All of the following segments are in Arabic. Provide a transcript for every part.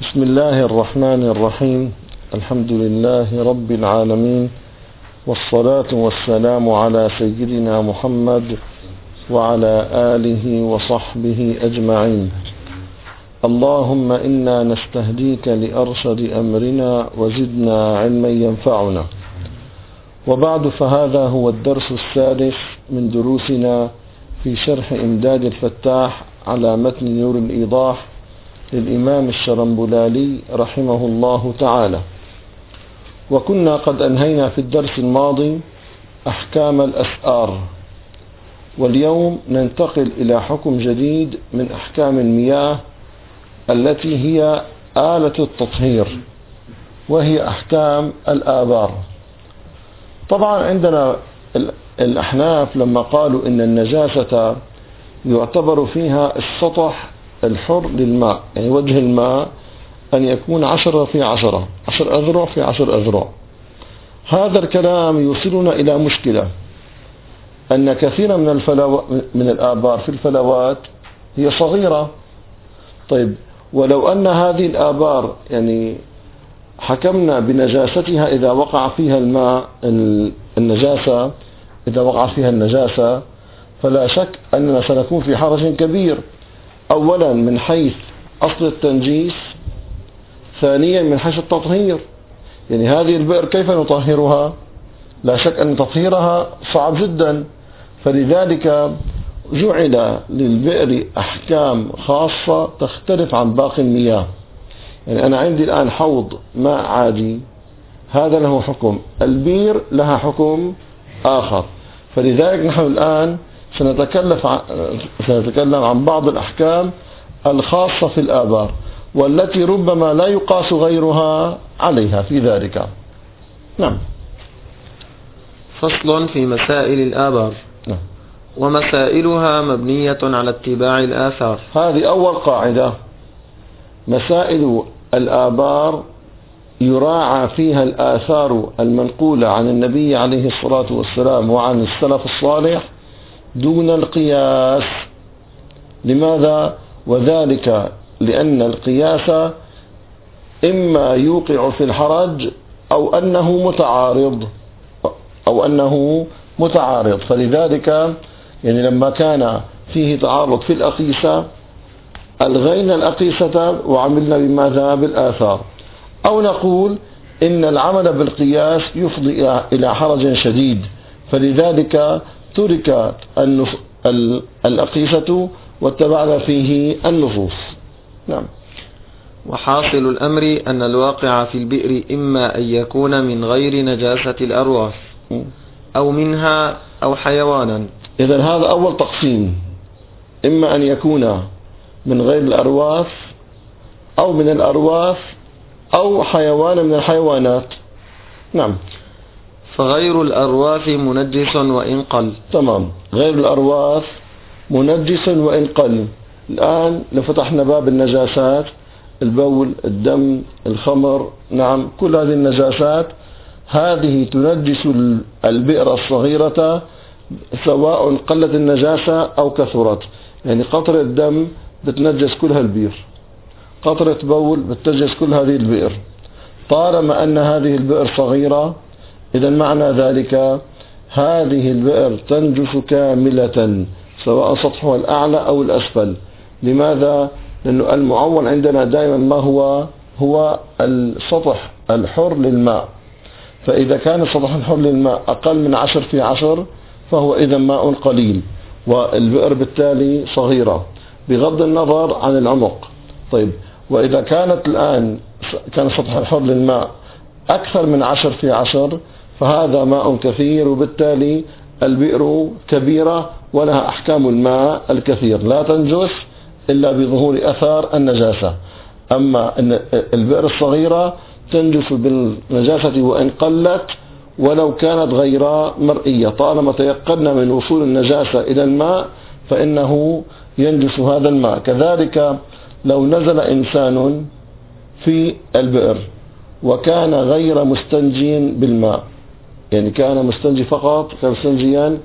بسم الله الرحمن الرحيم. الحمد لله رب العالمين، والصلاة والسلام على سيدنا محمد وعلى آله وصحبه أجمعين. اللهم إنا نستهديك لأرشد أمرنا وزدنا علما ينفعنا. وبعد، فهذا هو الدرس السادس من دروسنا في شرح إمداد الفتاح على متن نور الإيضاح للإمام الشرنبلالي رحمه الله تعالى. وكنا قد أنهينا في الدرس الماضي أحكام الأسآر، واليوم ننتقل إلى حكم جديد من أحكام المياه التي هي آلة التطهير، وهي أحكام الآبار. طبعا عندنا الأحناف لما قالوا إن النجاسة يعتبر فيها السطح الحر للماء، يعني وجه الماء أن يكون 10 في 10 أذرع في 10 أذرع. هذا الكلام يوصلنا إلى مشكلة، أن كثيرا من الآبار في الفلوات هي صغيرة. طيب، ولو أن هذه الآبار يعني حكمنا بنجاستها إذا وقع فيها الماء النجاسة، إذا وقع فيها النجاسة، فلا شك أننا سنكون في حرج كبير، أولا من حيث أصل التنجيس، ثانيا من حيث التطهير. يعني هذه البئر كيف نطهرها؟ لا شك أن تطهيرها صعب جدا، فلذلك جعل للبئر أحكام خاصة تختلف عن باقي المياه. يعني أنا عندي الآن حوض ماء عادي، هذا له حكم، البير لها حكم آخر. فلذلك نحن الآن سنتكلم عن بعض الأحكام الخاصة في الآبار، والتي ربما لا يقاس غيرها عليها في ذلك. نعم. فصل في مسائل الآبار. نعم. ومسائلها مبنية على اتباع الآثار. هذه أول قاعدة. مسائل الآبار يراعى فيها الآثار المنقولة عن النبي عليه الصلاة والسلام وعن السلف الصالح دون القياس. لماذا؟ وذلك لأن القياس إما يوقع في الحرج أو أنه متعارض. فلذلك يعني لما كان فيه تعارض في الأقيسة ألغينا الأقيسة وعملنا بماذا؟ بالآثار. أو نقول إن العمل بالقياس يفضي إلى حرج شديد، فلذلك ترك الأقيسة واتبعنا فيه النصوص. نعم. وحاصل الأمر أن الواقع في البئر إما أن يكون من غير نجاسة الأرواح أو منها أو حيوانا. إذن هذا أول تقسيم، إما أن يكون من غير الأرواح أو من الأرواح أو حيوان من الحيوانات. نعم. فغير الأرواح منجس وإن قل. تمام، غير الأرواح منجس وإن قل. الآن لو فتحنا باب النجاسات، البول، الدم، الخمر، نعم، كل هذه النجاسات هذه تنجس البئر الصغيرة سواء قلت النجاسة أو كثرت. يعني قطرة دم بتنجس كل هالبئر، قطرة بول بتنجس كل هذه البئر، طالما أن هذه البئر صغيرة. إذا معنى ذلك هذه البئر تنجس كاملة سواء سطحها الأعلى أو الأسفل. لماذا؟ لأنه المعول عندنا دائما ما هو السطح الحر للماء. فإذا كان السطح الحر للماء أقل من 10 في 10 فهو إذا ماء قليل، والبئر بالتالي صغيرة بغض النظر عن العمق. طيب، وإذا كانت الآن كان السطح الحر للماء أكثر من 10 في 10 فهذا ماء كثير، وبالتالي البئر كبيرة ولها أحكام الماء الكثير، لا تنجس إلا بظهور أثار النجاسة. أما البئر الصغيرة تنجس بالنجاسة وإن قلت ولو كانت غير مرئية، طالما تيقنا من وصول النجاسة إلى الماء فإنه ينجس هذا الماء. كذلك لو نزل إنسان في البئر وكان غير مستنجي بالماء، يعني كان مستنجي فقط، كان مستنجيا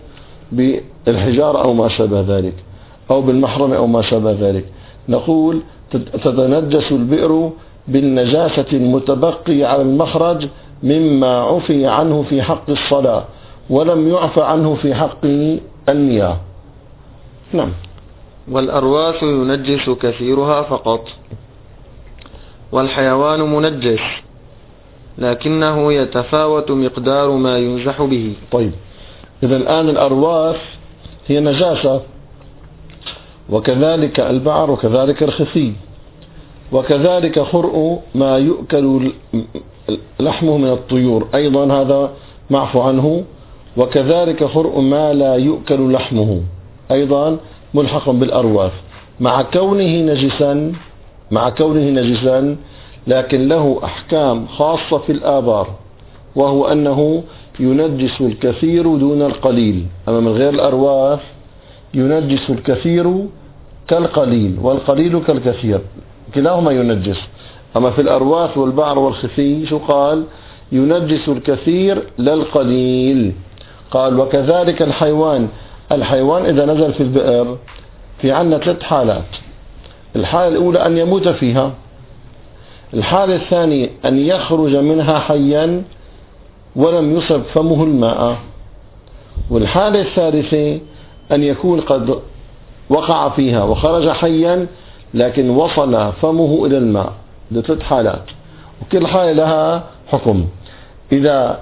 بالحجارة أو ما شابه ذلك، أو بالمحرم أو ما شابه ذلك، نقول تتنجس البئر بالنجاسة المتبقي على المخرج مما عفي عنه في حق الصلاة ولم يعفى عنه في حق المياه. نعم. والأرواث ينجس كثيرها فقط، والحيوان منجس لكنه يتفاوت مقدار ما ينزح به. طيب، إذا الآن الأرواث هي نجاسة، وكذلك البعر، وكذلك الخفي، وكذلك خرء ما يؤكل لحمه من الطيور أيضا هذا معفو عنه، وكذلك خرء ما لا يؤكل لحمه أيضا ملحق بالأرواث مع كونه نجسا، لكن له أحكام خاصة في الآبار، وهو أنه ينجس الكثير دون القليل. أما من غير الأرواث ينجس الكثير كالقليل والقليل كالكثير، كلاهما ينجس. أما في الأرواث والبعر والخفي شو قال؟ ينجس الكثير للقليل. قال وكذلك الحيوان إذا نزل في البئر في عندنا 3 حالات. الحالة الأولى أن يموت فيها، الحالة الثانية أن يخرج منها حيا ولم يصب فمه الماء، والحالة الثالثة أن يكون قد وقع فيها وخرج حيا لكن وصل فمه إلى الماء. 3 حالات، وكل حالة لها حكم. إذا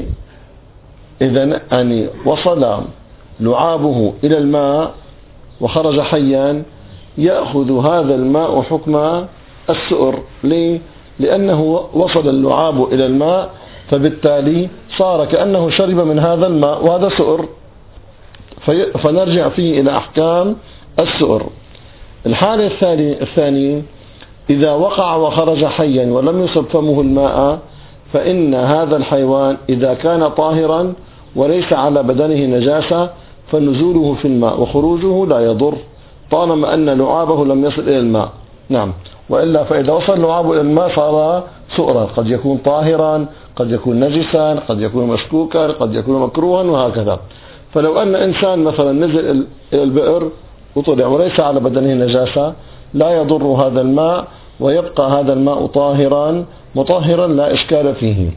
وصل لعابه إلى الماء وخرج حيا يأخذ هذا الماء حكم السؤر. ليه؟ لأنه وصل اللعاب إلى الماء، فبالتالي صار كأنه شرب من هذا الماء وهذا سؤر، فنرجع فيه إلى أحكام السؤر. الحالة الثانية إذا وقع وخرج حيا ولم يصب فمه الماء، فإن هذا الحيوان إذا كان طاهرا وليس على بدنه نجاسة فنزوله في الماء وخروجه لا يضر طالما أن لعابه لم يصل إلى الماء. نعم. وإلا فإذا وصل لعابه إلى الماء صار سؤرا، قد يكون طاهرا، قد يكون نجسا، قد يكون مشكوكا، قد يكون مكروها، وهكذا. فلو أن إنسان مثلا نزل إلى البئر وطلع وليس على بدنه نجاسة لا يضر هذا الماء، ويبقى هذا الماء طاهرا مطهرا لا إشكال فيه.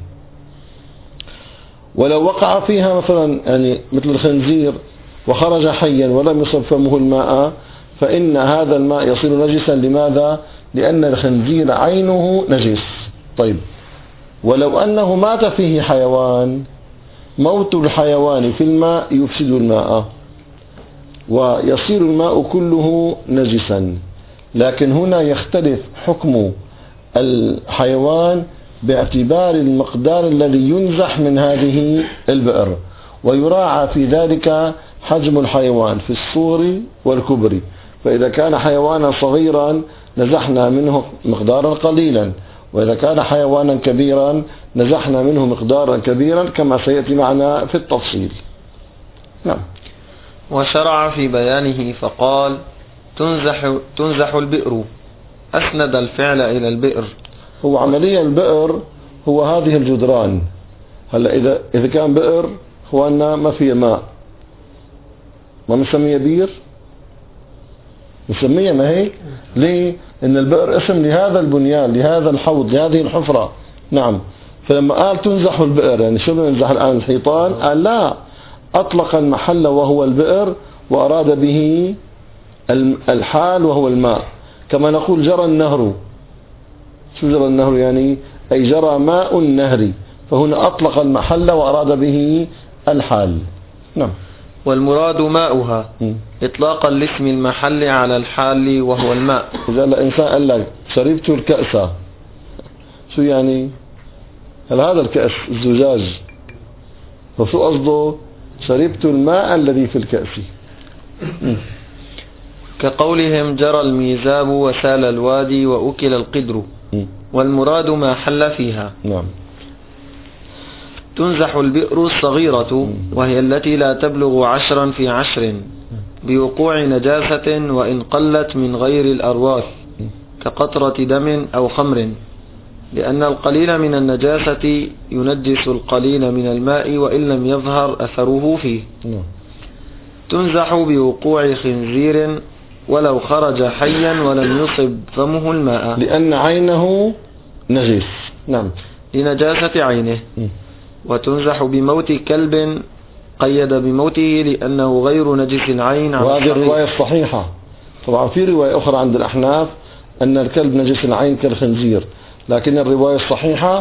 ولو وقع فيها مثلا مثل الخنزير وخرج حيا ولم يصب فمه الماء، فإن هذا الماء يصير نجسا. لماذا؟ لأن الخنزير عينه نجس. طيب، ولو أنه مات فيه حيوان، موت الحيوان في الماء يفسد الماء ويصير الماء كله نجسا. لكن هنا يختلف حكم الحيوان باعتبار المقدار الذي ينزح من هذه البئر، ويراعى في ذلك حجم الحيوان في الصغر والكبر. فإذا كان حيوانا صغيرا نزحنا منه مقدارا قليلا، وإذا كان حيوانا كبيرا نزحنا منه مقدارا كبيرا كما سيأتي معنا في التفصيل. نعم. وشرع في بيانه فقال تنزح البئر، أسند الفعل إلى البئر. هو عمليا البئر هو هذه الجدران. هلا إذا كان بئر هو أن ما فيه ماء ما نسميه بير، نسميه ما هيك. ليه؟ إن البئر اسم لهذا البنيان، لهذا الحوض، لهذه الحفرة. نعم. فلما قال تنزح البئر يعني شو ننزح الآن الحيطان؟ قال لا، أطلق المحل وهو البئر وأراد به الحال وهو الماء. كما نقول جرى النهر. شو جرى النهر يعني؟ أي جرى ماء النهر، فهنا أطلق المحل وأراد به الحال. نعم. والمراد ماؤها إطلاقا لاسم المحل على الحال وهو الماء. إذا الإنسان قال لك شربت الكأس، شو يعني؟ هل هذا الكأس الزجاج؟ فشو قصده؟ شربت الماء الذي في الكأس. كقولهم جرى الميزاب وسال الوادي وأكل القدر، والمراد ما حل فيها. نعم. تنزح البئر الصغيرة وهي التي لا تبلغ 10 في 10 بوقوع نجاسة وإن قلت من غير الأرواث كقطرة دم أو خمر، لأن القليل من النجاسة ينجس القليل من الماء وإن لم يظهر أثره فيه. تنزح بوقوع خنزير ولو خرج حيا ولم يصب فمه الماء، لأن عينه نجس. نعم. لنجاسة عينه. وتنزح بموت كلب، قيد بموته لأنه غير نجس العين. وهذه الرواية الصحيحة. طبعا في رواية أخرى عند الأحناف أن الكلب نجس العين كالخنزير، لكن الرواية الصحيحة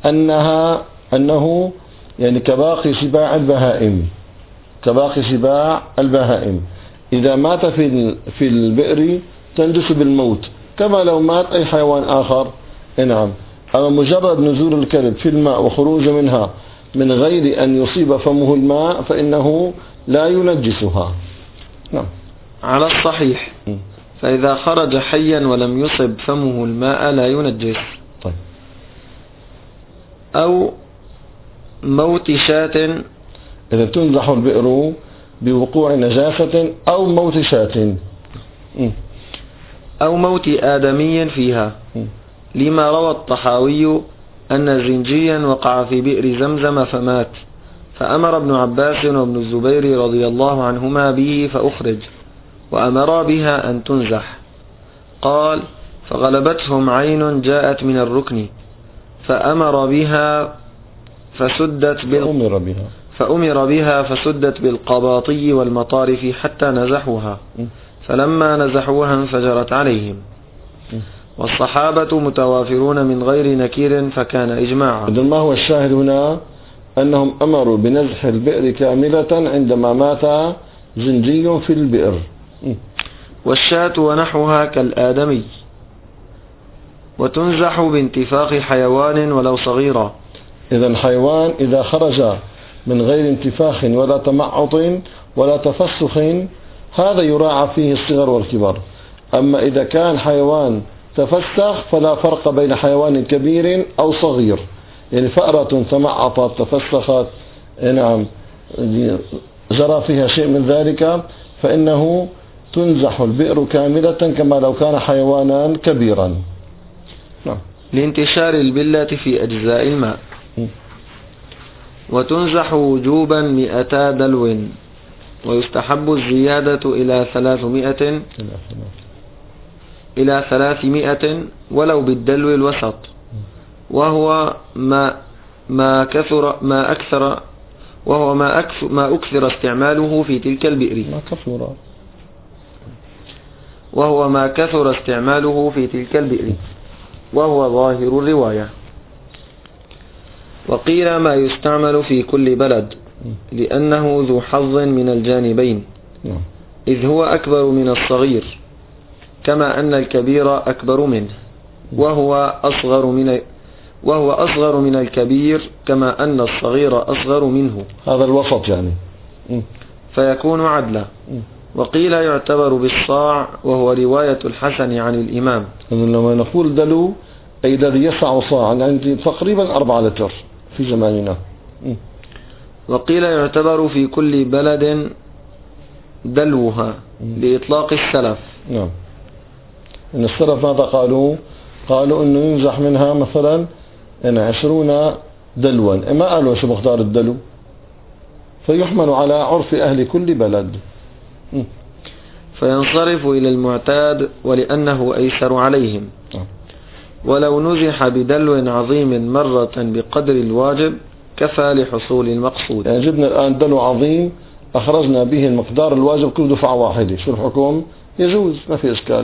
أنه يعني كباقي سباع البهائم، كباقي سباع البهائم، إذا مات في البئر تنجس بالموت كما لو مات أي حيوان آخر. نعم. أما مجرد نزول الكلب في الماء وخروج منها من غير أن يصيب فمه الماء فإنه لا ينجسها. نعم. على الصحيح. فإذا خرج حيا ولم يصب فمه الماء لا ينجس. طيب. أو موت شاة، إذا تنزح البئر بوقوع نجاسة أو موت شاة أو موت آدمي فيها، لما روى الطحاوي أن زنجيا وقع في بئر زمزم فمات، فأمر ابن عباس وابن الزبير رضي الله عنهما به فأخرج، وأمرا بها أن تنزح. قال: فغلبتهم عين جاءت من الركن فأمر بها فسدت بالقباطي والمطارف حتى نزحوها، فلما نزحوها انفجرت عليهم. والصحابة متوافرون من غير نكير فكان إجماعا. إذن ما هو الشاهد هنا؟ أنهم أمروا بنزح البئر كاملة عندما مات زنجي في البئر. والشاة ونحوها كالآدمي. وتنزح بانتفاخ حيوان ولو صغيرا. إذن حيوان إذا خرج من غير انتفاخ ولا تمعط ولا تفسخ هذا يراعى فيه الصغر والكبر. أما إذا كان حيوان تفسخ فلا فرق بين حيوان كبير أو صغير، يعني فأرة تمعطت تفسخت، نعم، جرى فيها شيء من ذلك، فإنه تنزح البئر كاملة كما لو كان حيوانا كبيرا. نعم. لانتشار البلة في أجزاء الماء. وتنزح وجوبا 200 دلو، ويستحب الزيادة إلى 300 ولو بالدلو الوسط، وهو ما أكثر استعماله في تلك البئر. وهو ظاهر الرواية. وقيل ما يستعمل في كل بلد، لأنه ذو حظ من الجانبين، إذ هو أكبر من الصغير، كما أن الكبير أكبر منه، وهو أصغر من الكبير، كما أن الصغير أصغر منه. هذا الوسط يعني. فيكون عدلا. وقيل يعتبر بالصاع، وهو رواية الحسن عن الإمام. لما نقول دلو أي الذي يسع صاعا، يعني تقريبا 4 لتر في زماننا. وقيل يعتبر في كل بلد دلوها لإطلاق السلف. نعم. إن السلف ماذا قالوا أنه ينزح منها مثلا 20 دلوا، ما قالوا شو مقدار الدلو، فيحمل على عرف أهل كل بلد. فينصرف إلى المعتاد، ولأنه أيسر عليهم. ولو نزح بدلو عظيم مرة بقدر الواجب كفى لحصول المقصود. يعني جبنا الآن دلو عظيم أخرجنا به المقدار الواجب كل دفعة واحدة، شو الحكم؟ يجوز، ما في إشكال.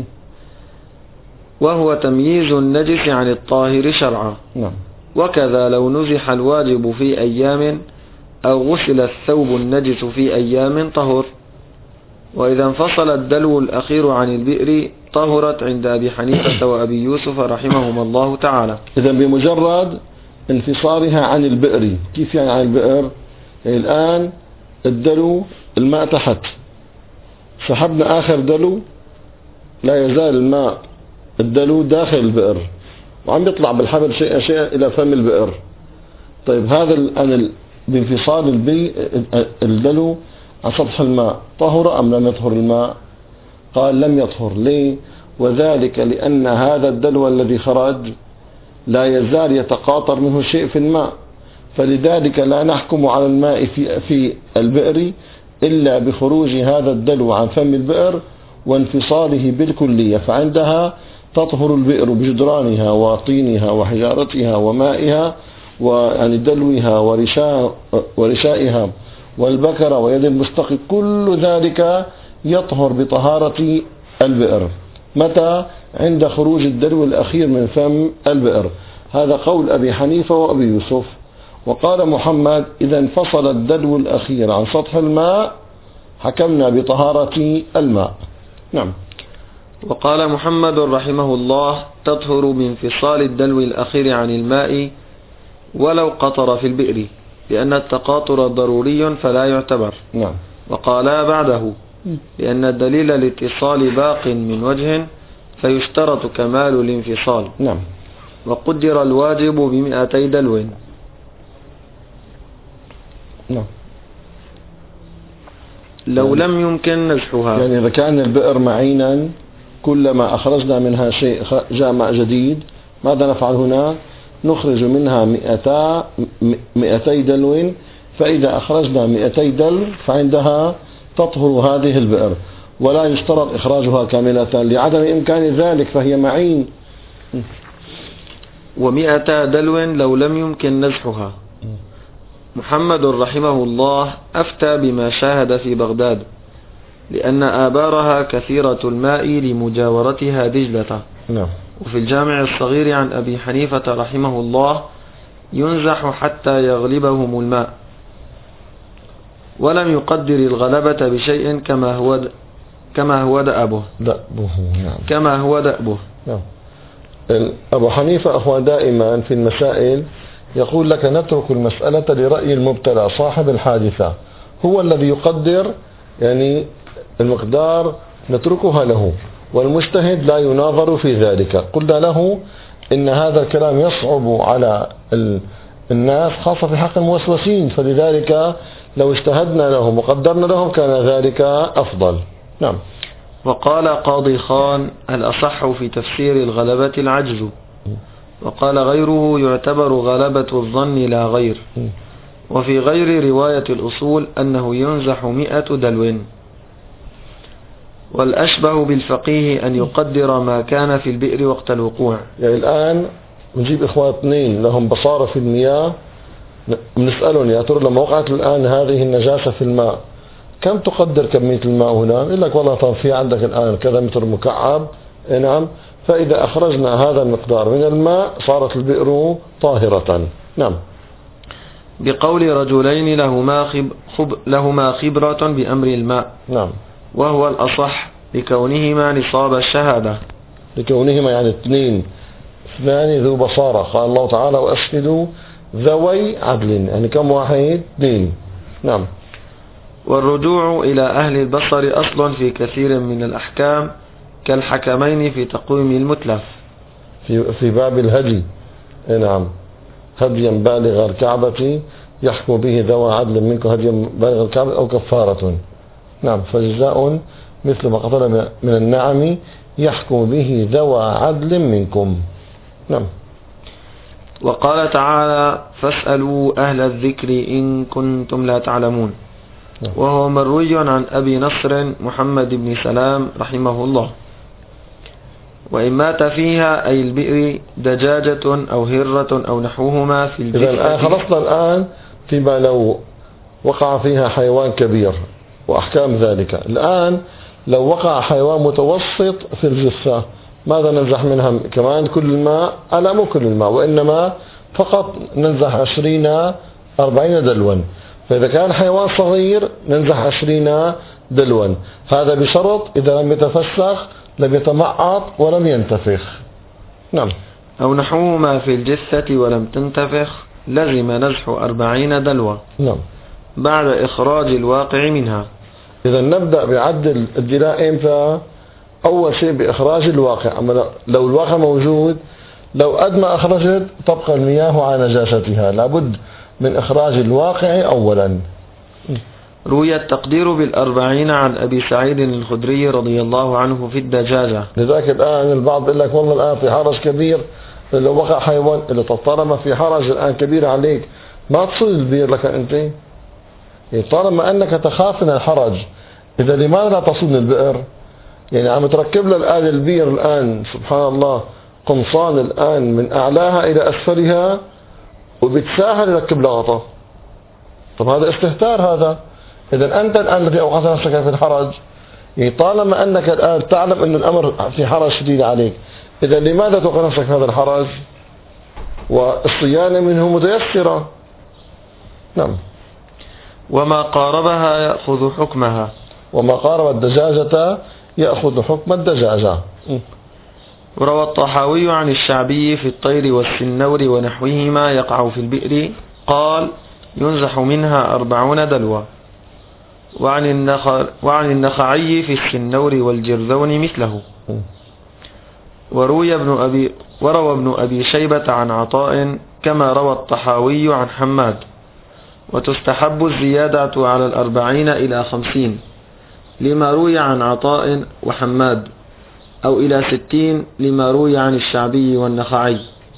وهو تمييز النجس عن الطاهر شرعا. نعم. وكذا لو نزح الواجب في أيام أو غسل الثوب النجس في أيام طهر. وإذا انفصل الدلو الأخير عن البئر طهرت عند أبي حنيفة وأبي يوسف رحمهما الله تعالى. إذا بمجرد انفصالها عن البئر. كيف يعني عن البئر؟ يعني الآن الدلو الماء تحت، سحبنا آخر دلو، لا يزال الماء الدلو داخل البئر وعم يطلع بالحبل شيء إلى فم البئر. طيب هذا بانفصال الدلو عن سطح الماء طهر أم لم يطهر الماء؟ قال لم يطهر. ليه؟ وذلك لأن هذا الدلو الذي خرج لا يزال يتقاطر منه شيء في الماء، فلذلك لا نحكم على الماء في البئر إلا بخروج هذا الدلو عن فم البئر وانفصاله بالكلية، فعندها تطهر البئر بجدرانها وطينها وحجارتها ومائها ويعني دلوها ورشائها والبكرة ويد المستقي، كل ذلك يطهر بطهارة البئر. متى؟ عند خروج الدلو الأخير من فم البئر. هذا قول أبي حنيفة وأبي يوسف. وقال محمد: إذا انفصل الدلو الأخير عن سطح الماء حكمنا بطهارة الماء. نعم. وقال محمد رحمه الله: تطهر بانفصال الدلو الأخير عن الماء ولو قطر في البئر، لأن التقاطر ضروري فلا يعتبر. نعم. وقالا بعده: لأن الدليل الاتصال باق من وجه فيشترط كمال الانفصال. نعم. وقدر الواجب ب200 دلو. نعم. لو لم يمكن نزحها، يعني إذا كان البئر معينا كلما أخرجنا منها شيء جاء ماء جديد، ماذا نفعل هنا؟ نخرج منها 200 دلو، فإذا أخرجنا 200 دلو فعندها تطهر هذه البئر، ولا يشترط إخراجها كاملة لعدم إمكان ذلك فهي معين. 100 دلو لو لم يمكن نزحها. محمد رحمه الله أفتى بما شاهد في بغداد، لأن آبارها كثيرة الماء لمجاورتها دجلة. نعم. وفي الجامع الصغير عن أبي حنيفة رحمه الله: ينزح حتى يغلبهم الماء، ولم يقدر الغلبة بشيء كما هو دأبه. نعم. كما هو دأبه. نعم. أبو حنيفة أخوان دائما في المسائل يقول لك: نترك المسألة لرأي المبتلى صاحب الحادثة، هو الذي يقدر يعني المقدار، نتركها له، والمجتهد لا يناظر في ذلك. قلنا له إن هذا الكلام يصعب على الناس خاصة في حق الموسوسين، فلذلك لو اجتهدنا لهم وقدرنا لهم كان ذلك أفضل. نعم. وقال قاضي خان: الأصح في تفسير الغلبة العجز. وقال غيره: يعتبر غلبة الظن لا غير. وفي غير رواية الأصول أنه ينزح 100 دلو. والأشبه بالفقيه أن يقدر ما كان في البئر وقت الوقوع. يعني الآن نجيب إخوان اثنين لهم بصارة في المياه، بنسألهم: يا ترى لما وقعت الآن هذه النجاسة في الماء كم تقدر كمية الماء هنا؟ يقول لك: والله طب في عندك الآن كذا متر مكعب. نعم. فإذا أخرجنا هذا المقدار من الماء صارت البئر طاهرة. نعم. بقول رجلين لهما خبرة بأمر الماء. نعم. وهو الأصح لكونهما نصاب الشهادة. لكونهما يعني اثنان ذو بصارة. قال الله تعالى: وأشهدوا ذوي عدل، يعني كم واحد؟ 2. نعم. والرجوع إلى أهل البصر أصل في كثير من الأحكام، كالحكمين في تقويم المتلف في باب الهدي. نعم. هديا بالغ الكعبة يحكم به ذوى عدل منكم، هديا بالغ الكعبة أو كفارة. نعم. فجزاء مثل ما قتل من النعم يحكم به ذوى عدل منكم. نعم. وقال تعالى: فاسألوا أهل الذكر إن كنتم لا تعلمون. نعم. وهو مروي عن أبي نصر محمد بن سلام رحمه الله: وإن مات فيها أي البئر دجاجة أو هرة أو نحوهما في البئر. إذا خلصنا الآن فيما لو وقع فيها حيوان كبير وأحكام ذلك. الآن لو وقع حيوان متوسط في الجثة ماذا ننزح منها؟ كمان كل الماء؟ لا، مو كل الماء، وإنما فقط ننزح 20-40 دلوا. فإذا كان حيوان صغير ننزح 20 دلوا. هذا بشرط إذا لم يتفسخ، لم يتمعط ولم ينتفخ. نعم. أو نحوهما في الجثة ولم تنتفخ لزم نزح 40 دلوة. نعم. بعد إخراج الواقع منها. إذا نبدأ بعد الدلاء إمتى؟ أول شيء بإخراج الواقع. أما لو الواقع موجود، لو قد ما أخرجت تبقى المياه على نجاستها، لابد من إخراج الواقع أولا. روي التقدير 40 عن أبي سعيد الخدري رضي الله عنه في الدجاجة. لذلك الآن البعض يقول لك: والله الآن في حرج كبير، لو وقع حيوان اللي طالما في حرج الآن كبير عليك ما تصل البير لك أنت، يعني طالما أنك تخاف من الحرج، إذا لماذا لا تصل البئر؟ يعني عم تركب له الآن البير الآن سبحان الله قمصان الآن من أعلاها إلى أسفلها وبتساهل يركب له غطاء. طب هذا استهتار هذا. إذا أنت الآن الذي أوقعت نفسك في الحرج، يعني طالما أنك الآن تعلم أن الأمر في حرج شديد عليك، إذا لماذا توقع نفسك في هذا الحرج؟ والصيانة منه متيسرة. نعم. وما قاربها يأخذ حكمها. وما قارب الدجاجة يأخذ حكم الدجاجة. وروى الطحاوي عن الشعبي في الطير والسنور ونحوهما يقع في البئر قال ينزح منها 40 دلوة. وعن النخعي في السنور والجرذون مثله. وروى ابن أبي شيبة عن عطاء كما روى الطحاوي عن حماد. وتستحب الزيادة على 40 إلى 50 لما روي عن عطاء وحماد، أو إلى 60 لما روي عن الشعبي والنخعي.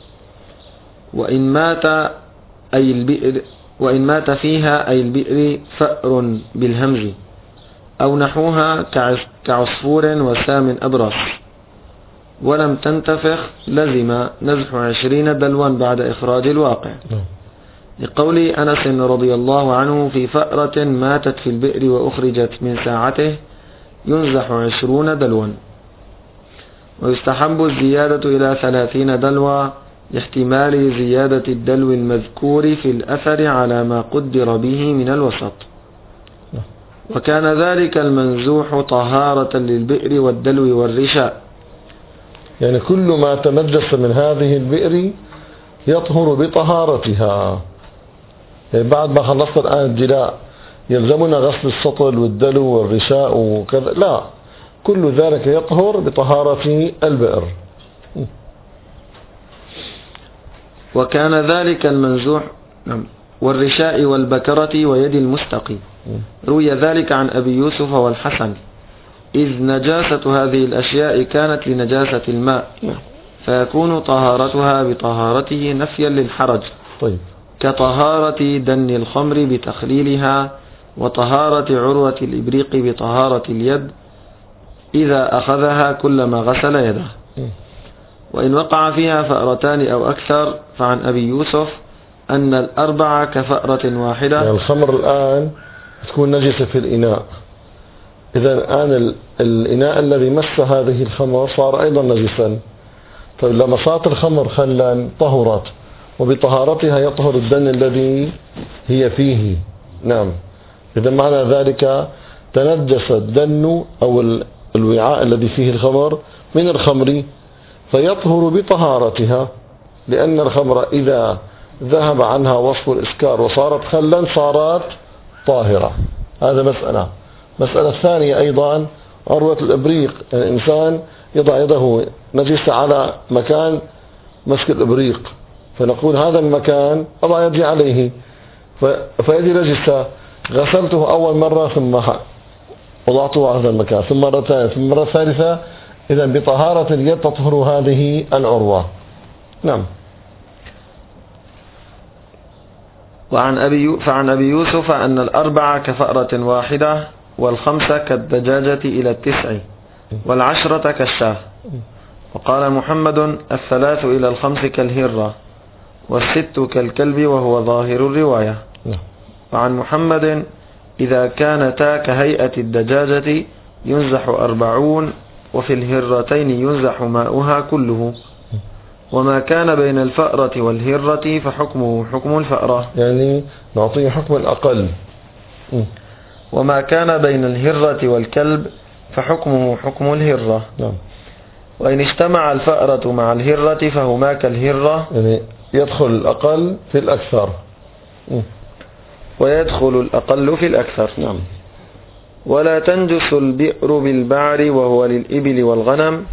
وإن مات فيها أي البئر فأر بالهمز أو نحوها كعصفور وسام أبرص ولم تنتفخ لزم نزح 20 دلوا بعد إخراج الواقع، لقول أنس رضي الله عنه في فأرة ماتت في البئر وأخرجت من ساعته ينزح 20 دلوا. ويستحب الزيادة إلى 30 دلوا لاحتمال زيادة الدلو المذكور في الأثر على ما قدر به من الوسط. وكان ذلك المنزوح طهارة للبئر والدلو والرشاء، يعني كل ما تنجس من هذه البئر يطهر بطهارتها. يعني بعد ما خلصت الآن الجلاء يلزمنا غسل السطل والدلو والرشاء وكذا؟ لا، كل ذلك يطهر بطهارة البئر. وكان ذلك المنزوح والرشاء والبكرة ويد المستقي. روي ذلك عن أبي يوسف والحسن، إذ نجاسة هذه الأشياء كانت لنجاسة الماء فيكون طهارتها بطهارته نفيا للحرج. طيب. كطهارة دن الخمر بتخليلها، وطهارة عروة الإبريق بطهارة اليد إذا أخذها كلما غسل يده. وإن وقع فيها فأرتان أو أكثر فعن أبي يوسف أن 4 كفأرة واحدة. يعني الخمر الآن تكون نجسة في الإناء، إذا الآن الإناء الذي مس هذه الخمر صار أيضا نجسا. طيب لما صارت الخمر خلا طهرت، وبطهارتها يطهر الدن الذي هي فيه. نعم. إذا معنى ذلك تنجس الدن أو الوعاء الذي فيه الخمر من الخمر فيطهر بطهارتها، لأن الخمر إذا ذهب عنها وصف الإسكار وصارت خلا صارت طاهرة. هذا مسألة الثانية أيضا عروة الإبريق. الإنسان يضع يده نجسة على مكان مسك الإبريق، فنقول هذا المكان أضع يدي عليه فيدي نجسة، غسلته أول مرة ثم وضعته على هذا المكان، ثم مرة ثانية، ثم مرة ثالثة. إذا بطهارة اليد تطهر هذه العروة. نعم. فعن أبي يوسف أن 4 كفأرة واحدة، وال5 كالدجاجة إلى 9، وال10 كالشاه. وقال محمد 3 إلى 5 كالهرة، وال6 كالكلب، وهو ظاهر الرواية. وعن محمد إذا كانتا كهيئة الدجاجة ينزح 40، وفي الهرتين ينزح ماؤها كله. وما كان بين الفأرة والهرة فحكمه حكم الفأرة، يعني نعطيه حكم الأقل. وما كان بين الهرة والكلب فحكمه حكم الهرة. نعم. وإن اجتمع الفأرة مع الهرة فهما كالهرة، يعني يدخل الأقل في الأكثر. ويدخل الأقل في الأكثر. نعم. ولا تنجس البئر بالبعر وهو للإبل والغنم.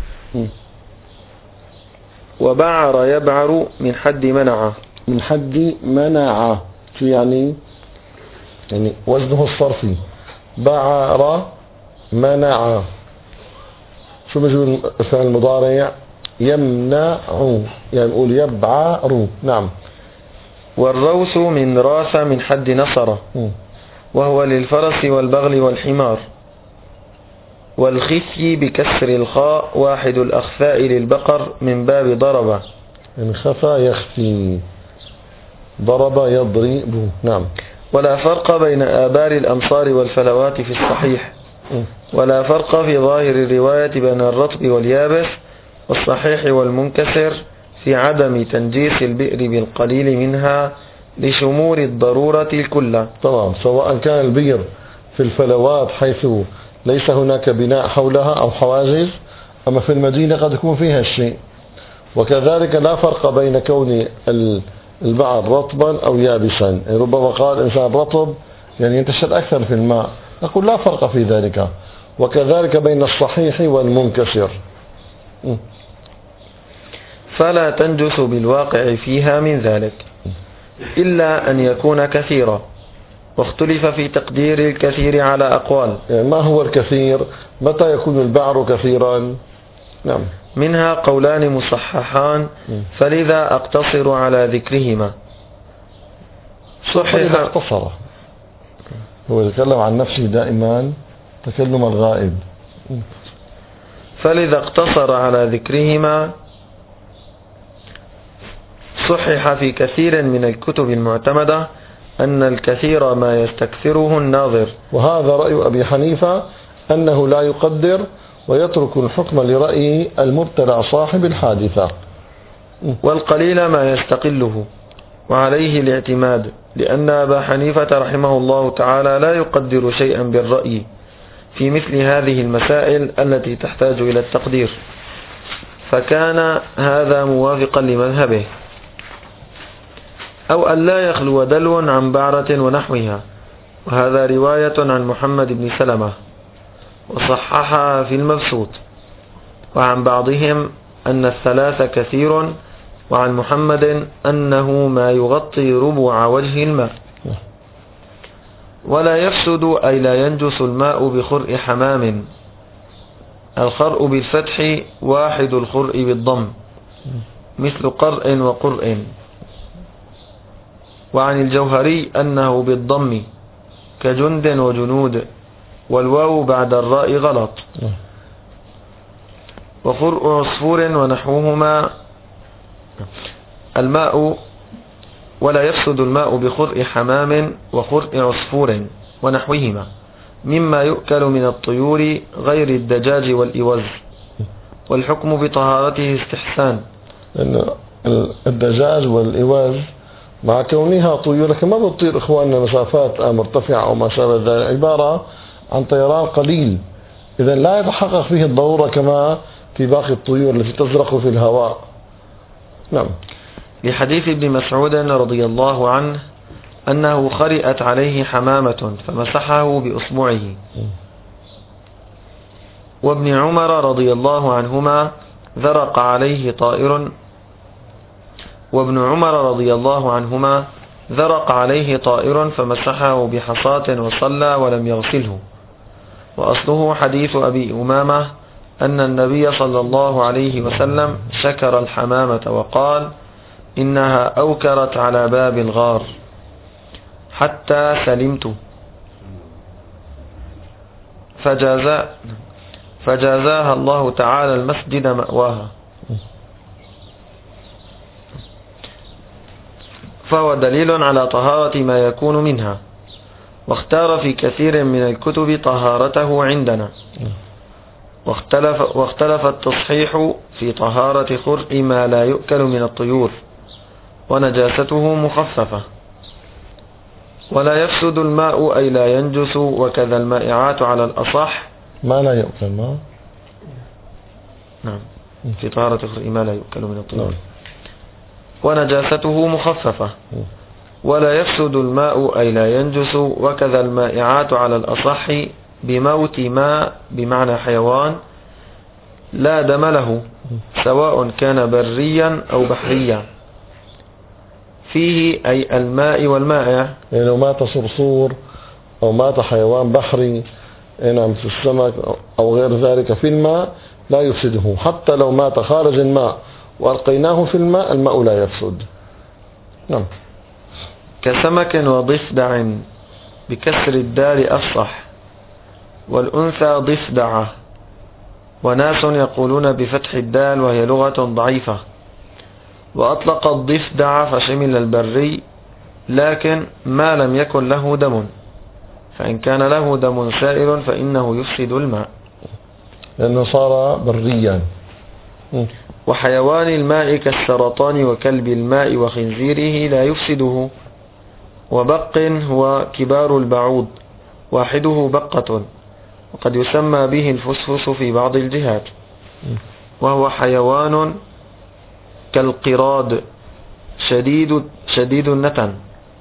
وبعر يبعر من حد منعه. من حد منعه شو يعني وزنه الصرفي. بعر منع، شو بيجي الفعل المضارع؟ يمنع، يعني نقول يبعر. نعم. والروث من راث من حد نصر، وهو للفرس والبغل والحمار. والخفي بكسر الخاء واحد الأخفاء للبقر من باب ضرب، يعني خفى يخفي، ضرب يضرب. نعم. ولا فرق بين آبار الأمصار والفلوات في الصحيح، ولا فرق في ظاهر الرواية بين الرطب واليابس والصحيح والمنكسر في عدم تنجيس البئر بالقليل منها لشمول الضرورة الكل. طبعا سواء كان البئر في الفلوات حيث ليس هناك بناء حولها أو حواجز، أما في المدينة قد يكون فيها الشيء. وكذلك لا فرق بين كون البعر رطبا أو يابسا، يعني ربما قال إنسان رطب يعني ينتشر أكثر في الماء، نقول لا فرق في ذلك. وكذلك بين الصحيح والمنكسر. فلا تنجس بالواقع فيها من ذلك إلا أن يكون كثيرا، واختلف في تقدير الكثير على أقوال. يعني ما هو الكثير؟ متى يكون البعر كثيرا؟ نعم. منها قولان مصححان، فلذا أقتصر على ذكرهما. فلذا اقتصر، هو يتكلم عن نفسه دائما تكلم الغائب. فلذا اقتصر على ذكرهما. صحح في كثير من الكتب المعتمدة أن الكثير ما يستكثره الناظر، وهذا رأي أبي حنيفة أنه لا يقدر ويترك الحكم لرأي المبتلع صاحب الحادثة. والقليل ما يستقله، وعليه الاعتماد، لأن أبا حنيفة رحمه الله تعالى لا يقدر شيئا بالرأي في مثل هذه المسائل التي تحتاج إلى التقدير، فكان هذا موافقا لمذهبه. أو أن لا يخلو دلو عن بعرة ونحوها، وهذا رواية عن محمد بن سلمة وصححها في المبسوط، وعن بعضهم أن الثلاث كثير، وعن محمد أنه ما يغطي ربع وجه الماء. ولا يفسد أي لا ينجس الماء بخرء حمام، الخرء بالفتح واحد الخرء بالضم، مثل قرء وقرء. وعن الجوهري أنه بالضم كجند وجنود، والواو بعد الراء غلط. وخرء عصفور ونحوهما الماء، ولا يفسد الماء بخرء حمام وخرء عصفور ونحوهما مما يؤكل من الطيور غير الدجاج والإوز، والحكم بطهارته استحسان. لأن الدجاج والإوز مع كونها طيور، لكن ما بتطير إخواننا مسافات مرتفعة أو ما شابه ذلك، عبارة عن طيران قليل، إذا لا يتحقق فيه الضرورة كما في باقي الطيور التي تزرق في الهواء. نعم. لحديث ابن مسعود رضي الله عنه أنه خرئت عليه حمامة فمسحه بأصبعه. وابن عمر رضي الله عنهما ذرق عليه طائر، وابن عمر رضي الله عنهما ذرق عليه طائر فمسحه بحصاة وصلى ولم يغسله. وأصله حديث أبي أمامة أن النبي صلى الله عليه وسلم شكر الحمامة وقال إنها أوكرت على باب الغار حتى سلمت، فجازاها الله تعالى المسجد مأواها. فهو دليل على طهارة ما يكون منها، واختار في كثير من الكتب طهارته عندنا. واختلف التصحيح في طهارة خرء ما لا يؤكل من الطيور، ونجاسته مخففة. ولا يفسد الماء أي لا ينجس، وكذا المائعات على الأصح. ما لا يؤكل ما؟ نعم، في طهارة خرء ما لا يؤكل من الطيور. ونجاسته مخففة. ولا يفسد الماء أي لا ينجس، وكذا المائعات على الأصح بموت ماء بمعنى حيوان لا دم له، سواء كان بريا أو بحريا، فيه أي الماء والمائع. يعني لو مات صرصور أو مات حيوان بحري نعم في السمك أو غير ذلك في الماء لا يفسده، حتى لو مات خارج الماء وألقيناه في الماء، الماء لا يفسد. نعم. كسمك وضفدع بكسر الدال أفصح، والأنثى ضفدعة وناس يقولون بفتح الدال وهي لغة ضعيفة. وأطلق الضفدع فشمل البري، لكن ما لم يكن له دم، فإن كان له دم سائر فإنه يفسد الماء لأنه صار بريا. وحيوان الماء كالسرطان وكلب الماء وخنزيره لا يفسده. وبق هو كبار البعوض، واحده بقة، وقد يسمى به الفسفس في بعض الجهات، وهو حيوان كالقراد شديد النتن.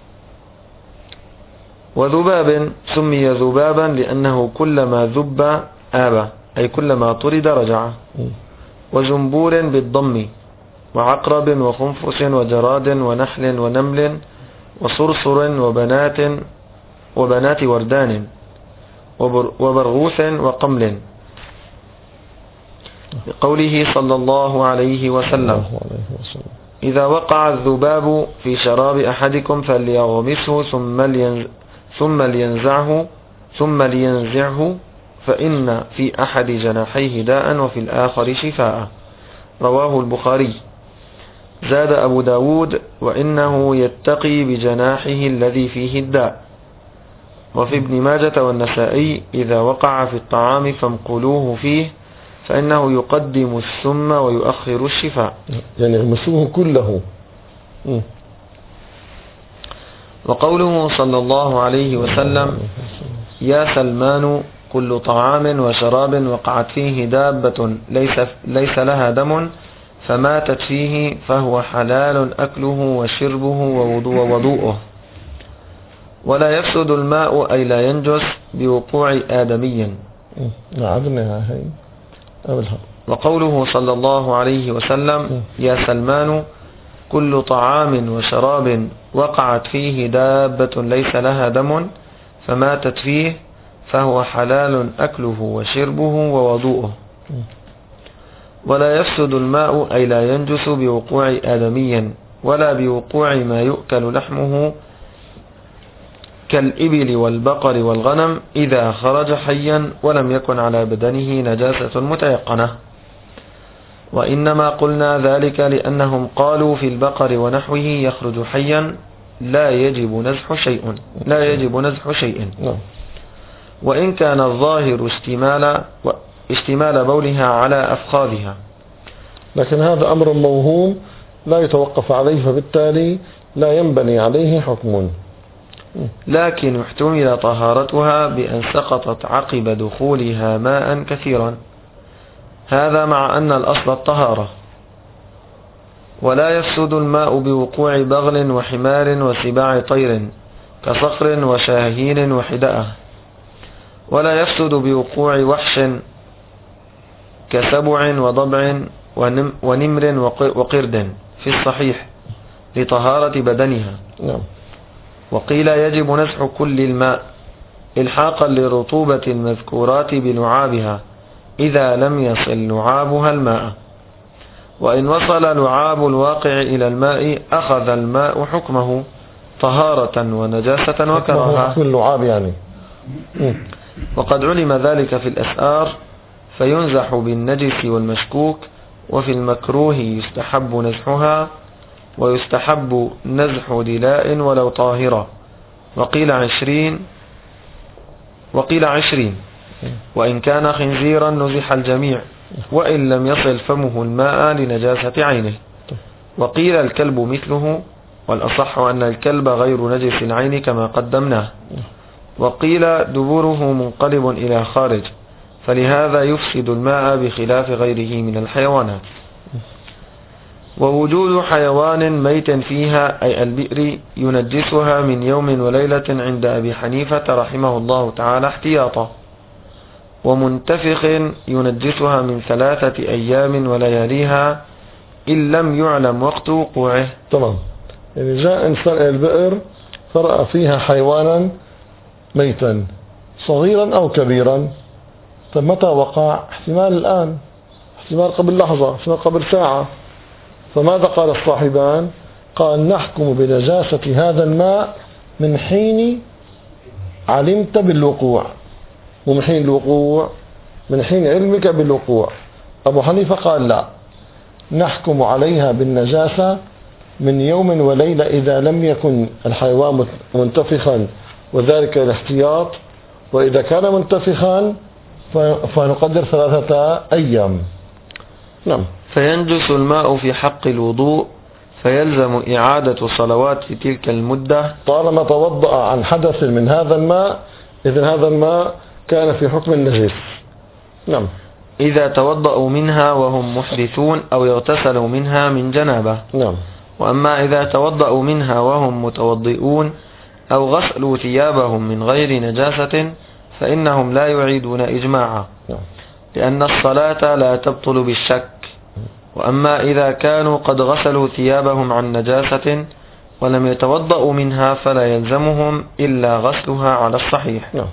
وذباب سمي ذبابا لأنه كلما ذب آب، أي كلما طرد رجع. وزنبور بالضم. وعقرب وخنفس وجراد ونحل ونمل وصرصر وبنات وردان وبرغوث وقمل، بقوله صلى الله عليه وسلم: إذا وقع الذباب في شراب أحدكم فليغمسه ثم لينزعه فإن في أحد جناحيه داء وفي الآخر شفاء. رواه البخاري. زاد أبو داود: وإنه يتقي بجناحه الذي فيه الداء. وفي ابن ماجة والنسائي: إذا وقع في الطعام فامقلوه فيه فإنه يقدم السم ويؤخر الشفاء. يعني يغمسوه كله. وقوله صلى الله عليه وسلم: يا سلمان كل طعام وشراب وقعت فيه دابة ليس لها دم فماتت فيه فهو حلال أكله وشربه ووضوءه. ولا يفسد الماء أي لا ينجس بوقوع آدمي. وقوله صلى الله عليه وسلم: يا سلمان كل طعام وشراب وقعت فيه دابة ليس لها دم فماتت فيه فهو حلال أكله وشربه ووضوءه. ولا يفسد الماء أي لا ينجس بوقوع آدمي ولا بوقوع ما يؤكل لحمه كالإبل والبقر والغنم إذا خرج حيا ولم يكن على بدنه نجاسة متيقنة. وإنما قلنا ذلك لأنهم قالوا في البقر ونحوه يخرج حيا لا يجب نزح شيء. وإن كان الظاهر اشتمال بولها على أفخاذها، لكن هذا أمر موهوم لا يتوقف عليه، فبالتالي لا ينبني عليه حكم. لكن احتمل طهارتها بأن سقطت عقب دخولها ماء كثيرا، هذا مع أن الأصل الطهارة. ولا يفسد الماء بوقوع بغل وحمار وسباع طير كصقر وشاهين وحدأة. ولا يفسد بوقوع وحش كسبع وضبع ونمر وقرد في الصحيح لطهارة بدنها. وقيل يجب نزح كل الماء إلحاقا لرطوبة المذكورات بلعابها إذا لم يصل لعابها الماء. وإن وصل لعاب الواقع إلى الماء أخذ الماء حكمه طهارة ونجاسة وكراهة. اللعاب يعني. وقد علم ذلك في الأسآر فينزح بالنجس والمشكوك. وفي المكروه يستحب نزحها ويستحب نزح دلاء ولو طاهرة. وقيل 20 وإن كان خنزيرا نزح الجميع وإن لم يصل فمه الماء لنجاسة عينه. وقيل الكلب مثله، والأصح أن الكلب غير نجس العين كما قدمناه. وقيل دبره منقلب إلى خارج، فلهذا يفسد الماء بخلاف غيره من الحيوانات. ووجود حيوان ميت فيها أي البئر ينجسها من يوم وليلة عند أبي حنيفة رحمه الله تعالى احتياطا، ومنتفخ ينجسها من 3 أيام ولياليها إن لم يعلم وقت وقوعه. تمام. يعني جاء إنسان البئر فرأى فيها حيوانا ميتا صغيرا أو كبيرا، فمتى وقع؟ احتمال الآن، احتمال قبل لحظة، احتمال قبل ساعة. فماذا قال الصاحبان؟ قال نحكم بنجاسة هذا الماء من حين علمت بالوقوع، ومن حين الوقوع من حين علمك بالوقوع. أبو حنيفة قال لا، نحكم عليها بالنجاسة من يوم وليلة إذا لم يكن الحيوان منتفخا وذلك الاحتياط، وإذا كان منتفخا فنقدر 3 أيام. نعم. فينجس الماء في حق الوضوء فيلزم إعادة صلوات في تلك المدة طالما توضأ عن حدث من هذا الماء، إذن هذا الماء كان في حكم النجس. نعم. إذا توضأوا منها وهم محدثون أو يغتسلوا منها من جنابة. نعم. وأما إذا توضأوا منها وهم متوضئون أو غسلوا ثيابهم من غير نجاسة فإنهم لا يعيدون إجماعا، لأن الصلاة لا تبطل بالشك. وأما إذا كانوا قد غسلوا ثيابهم عن نجاسة ولم يتوضأوا منها فلا يلزمهم إلا غسلها على الصحيح. نعم.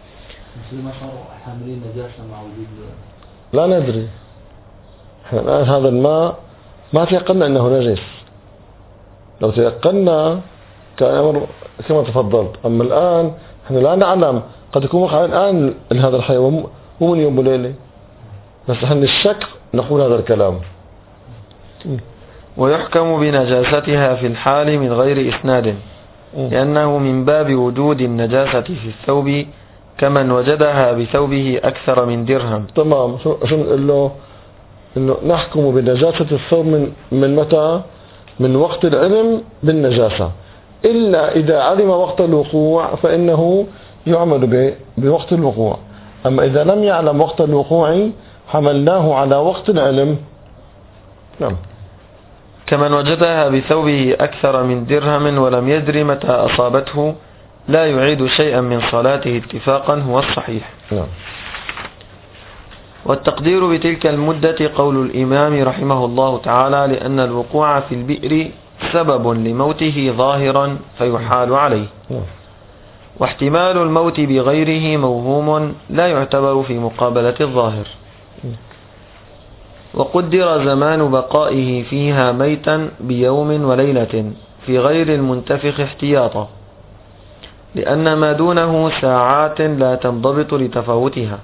لا ندري الآن هذا الماء ما تيقنا أنه نجس، لو تيقنا كان أمر كما تفضلت. أما الآن نحن لا نعلم، قد يكون وقع الآن هذا الحيوان مو من يوم وليلة، بس نحن الشك نقول هذا الكلام. ويحكم بنجاستها في الحال من غير إسناد، لأنه من باب وجود النجاسة في الثوب كمن وجدها بثوبه أكثر من درهم. تمام. شو نقول له؟ إنه نحكم بنجاسة الثوب من متى؟ من وقت العلم بالنجاسة، إلا إذا علم وقت الوقوع فإنه يعمل بوقت الوقوع. أما إذا لم يعلم وقت الوقوع حملناه على وقت العلم. نعم. كمن وجدها بثوبه أكثر من درهم ولم يدري متى أصابته لا يعيد شيئا من صلاته اتفاقا هو الصحيح. نعم. والتقدير بتلك المدة قول الإمام رحمه الله تعالى: لأن الوقوع في البئر سبب لموته ظاهرا فيحال عليه، واحتمال الموت بغيره موهوم لا يعتبر في مقابلة الظاهر. وقدر زمان بقائه فيها ميتا بيوم وليلة في غير المنتفخ احتياطا، لأن ما دونه ساعات لا تنضبط لتفاوتها.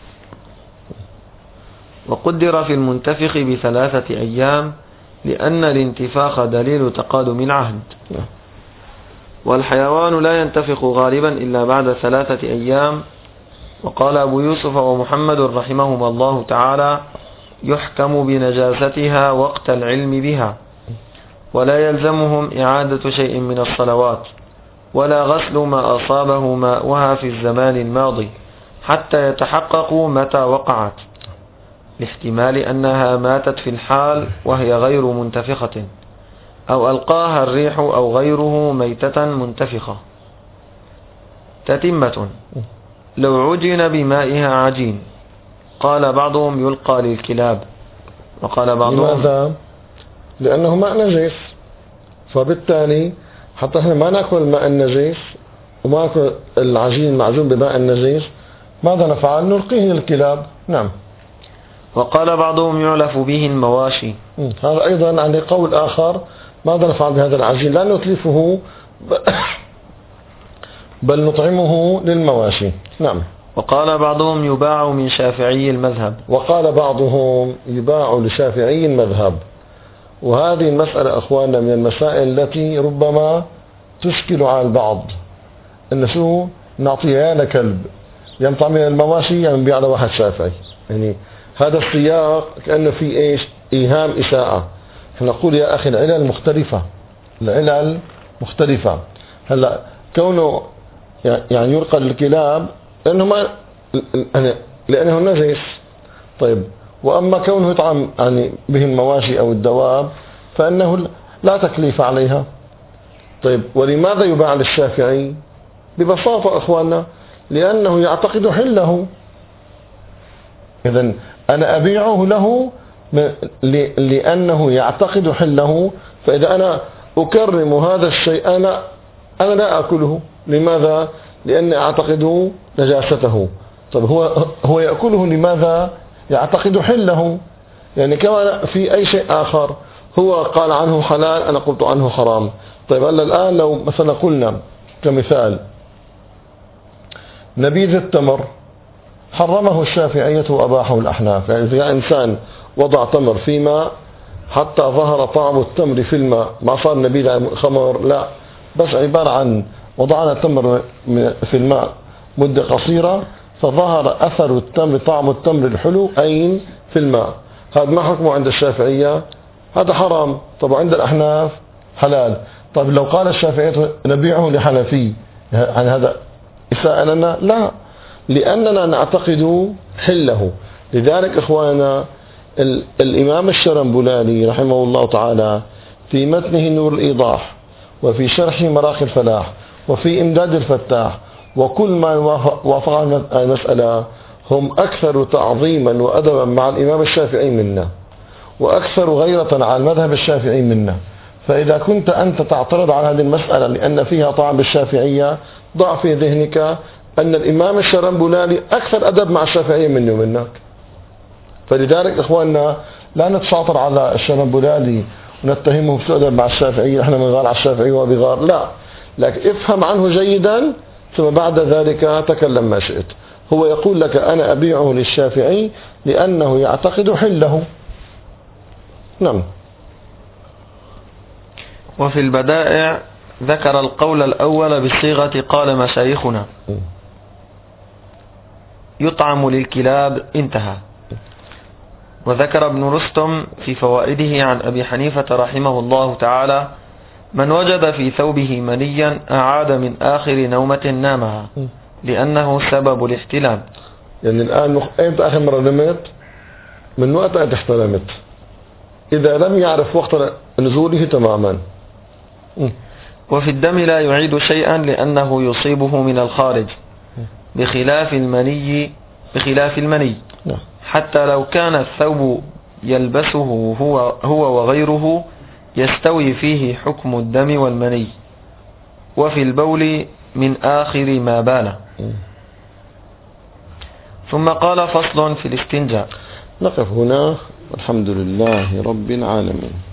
وقدر في المنتفخ ب3 أيام، لأن الانتفاخ دليل تقادم العهد، والحيوان لا ينتفخ غالبا إلا بعد 3 أيام. وقال أبو يوسف ومحمد رحمهما الله تعالى: يحكم بنجاستها وقت العلم بها، ولا يلزمهم إعادة شيء من الصلوات ولا غسل ما أصابه ماؤها في الزمان الماضي حتى يتحققوا متى وقعت، لاحتمال أنها ماتت في الحال وهي غير منتفخة، أو ألقاها الريح أو غيره ميتة منتفخة. تتمة: لو عجن بمائها عجين، قال بعضهم يلقى للكلاب، وقال بعضهم لماذا؟ لأنه ماء نجس، فبالتالي حتى احنا ما نأكل الماء النجس وما نأكل العجين المعجون بماء النجس، ماذا نفعل؟ نلقيه للكلاب. نعم. وقال بعضهم يعلف به المواشي. هذا أيضا عندي قول آخر: ماذا نفعل بهذا العجين؟ لا نتلفه بل نطعمه للمواشي. نعم. وقال بعضهم يباع من شافعي المذهب. وقال بعضهم يباع لشافعي المذهب. وهذه المسألة أخواننا من المسائل التي ربما تشكل على البعض، إن شو نعطيها لكلب ينطع من المواشي يعني بيع على واحد شافعي. يعني هذا السياق كأنه في إيش؟ إيهام إساءة. نقول يا أخي العلل مختلفة، العلل مختلفة. هلا كونه يعني يلقى للكلاب لأنه نجس، طيب. وأما كونه يطعم يعني به المواشي أو الدواب فإنه لا تكليف عليها. طيب، ولماذا يباع للشافعي؟ ببساطة أخواننا لأنه يعتقد حله. إذن أنا أبيعه له لأنه يعتقد حله، فإذا أنا أكرم هذا الشيء أنا لا أكله. لماذا؟ لأني أعتقد نجاسته. طيب هو يأكله لماذا؟ يعتقد حله. يعني كما في أي شيء آخر هو قال عنه حلال أنا قلت عنه حرام. طيب الآن لو مثلا قلنا كمثال نبيذ التمر، حرمه الشافعية وأباحه الأحناف. يعني إذا إنسان وضع تمر في ماء حتى ظهر طعم التمر في الماء، ما صار نبيل خمر، لا، بس عبارة عن وضعنا التمر في الماء مدة قصيرة فظهر أثر التمر، طعم التمر الحلو أين في الماء، هذا ما حكمه عند الشافعية؟ هذا حرام. طب عند الأحناف حلال. طب لو قال الشافعية نبيعه لحنفي، عن هذا إساءة لنا؟ لا، لأننا نعتقد حله. لذلك إخواننا الإمام الشرنبلاني رحمه الله تعالى في متنه نور الإيضاح وفي شرح مراخي الفلاح وفي إمداد الفتاح وكل ما وافق المسألة هم أكثر تعظيما وأدبا مع الإمام الشافعي منا، وأكثر غيرة على المذهب الشافعي منا. فإذا كنت أنت تعترض على هذه المسألة لأن فيها طعن بالشافعية، ضع في ذهنك أن الإمام الشرنبلاني أكثر أدب مع الشافعية مني ومنك. فلذلك إخواننا لا نتشاطر على الشرنبلاني ونتهمه بسوء أدب مع الشافعية، نحن بنغار على الشافعية وبغار، لا، لكن افهم عنه جيدا ثم بعد ذلك تكلم ما شئت. هو يقول لك أنا أبيعه للشافعي لأنه يعتقد حله. نعم. وفي البدائع ذكر القول الأول بصيغة قال مشايخنا يطعم للكلاب، انتهى. وذكر ابن رستم في فوائده عن أبي حنيفة رحمه الله تعالى من وجد في ثوبه منيا أعاد من آخر نومة نامها لأنه سبب الاحتلام. يعني الآن أنت آخر مرة نمت من وقت أنت احتلمت، إذا لم يعرف وقت نزوله تماما. وفي الدم لا يعيد شيئا لأنه يصيبه من الخارج بخلاف المني حتى لو كان الثوب يلبسه هو وغيره يستوي فيه حكم الدم والمني. وفي البول من آخر ما بال. ثم قال فصل في الاستنجاء. نقف هنا، والحمد لله رب العالمين.